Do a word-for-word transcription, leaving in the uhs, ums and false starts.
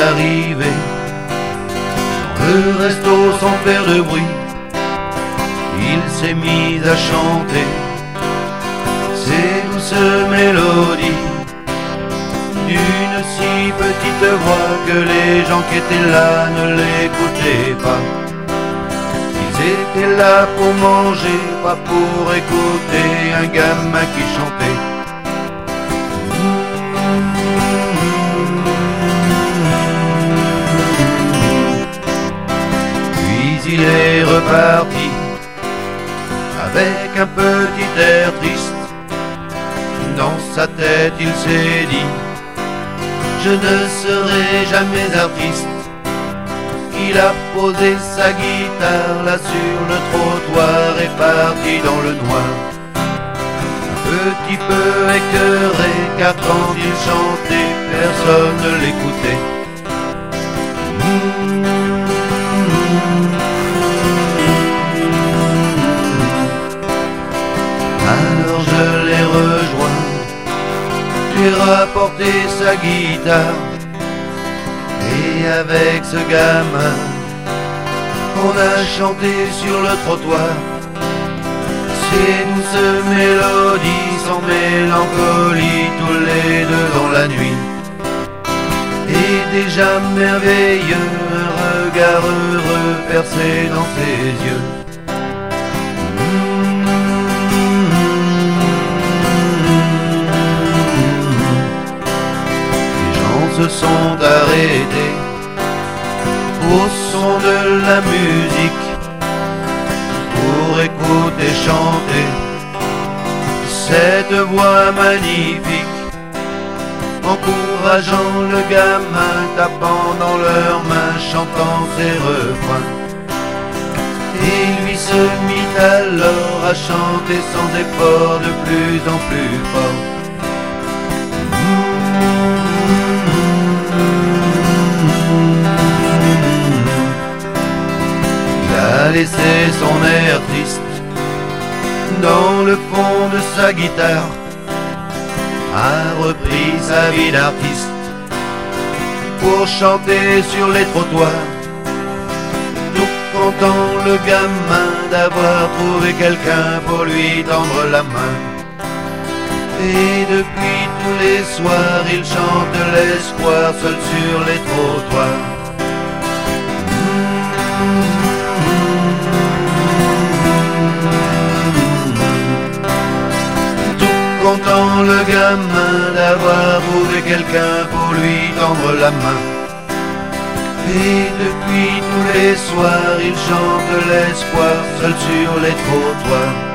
arrivé dans le resto sans faire de bruit. Il s'est mis à chanter ces douces mélodies d'une si petite voix que les gens qui étaient là ne l'écoutaient pas. Ils étaient là pour manger, pas pour écouter un gamin qui chantait. Puis il est reparti avec un petit air triste. Dans sa tête il s'est dit: je ne serai jamais artiste. Il a posé sa guitare là sur le trottoir et parti dans le noir. Un petit peu écœuré, car quand il chantait, personne ne l'écoutait. Alors je l'ai rejoint, j'ai rapporté sa guitare, et avec ce gamin, on a chanté sur le trottoir ces douces mélodies sans mélancolie, tous les deux dans la nuit. Et déjà merveilleux, un regard heureux percé dans ses yeux. Se sont arrêtés au son de la musique pour écouter chanter cette voix magnifique, encourageant le gamin, tapant dans leurs mains, chantant ses refrains. Et lui se mit alors à chanter sans effort, de plus en plus fort. A laissé son air triste dans le fond de sa guitare, a repris sa vie d'artiste pour chanter sur les trottoirs, tout content le gamin d'avoir trouvé quelqu'un pour lui tendre la main. Et depuis tous les soirs il chante l'espoir seul sur les trottoirs. Content le gamin d'avoir trouvé quelqu'un pour lui tendre la main. Et depuis tous les soirs il chante l'espoir seul sur les trottoirs.